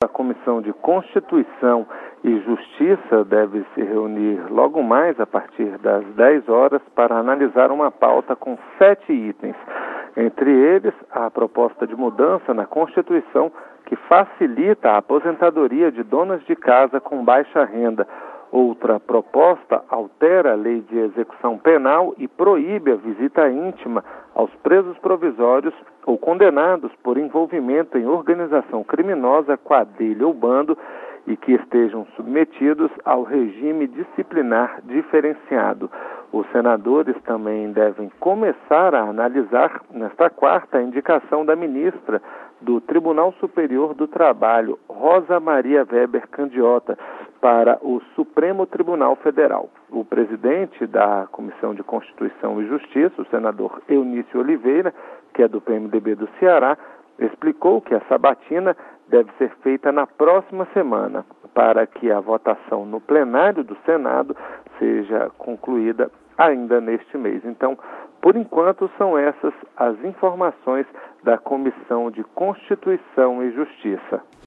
Comissão de Constituição e Justiça deve se reunir logo mais a partir das 10 horas para analisar uma pauta com 7 itens. Entre eles, a proposta de mudança na Constituição que facilita a aposentadoria de donas de casa com baixa renda. Outra proposta altera a lei de execução penal e proíbe a visita íntima aos presos provisórios ou condenados por envolvimento em organização criminosa, quadrilha ou bando e que estejam submetidos ao regime disciplinar diferenciado. Os senadores também devem começar a analisar, nesta quarta, a indicação da ministra do Tribunal Superior do Trabalho, Rosa Maria Weber Candiota, para o Supremo Tribunal Federal. O presidente da Comissão de Constituição e Justiça, o senador Eunício Oliveira, que é do PMDB do Ceará, explicou que a sabatina deve ser feita na próxima semana, para que a votação no plenário do Senado seja concluída ainda neste mês. Então, por enquanto, são essas as informações da Comissão de Constituição e Justiça.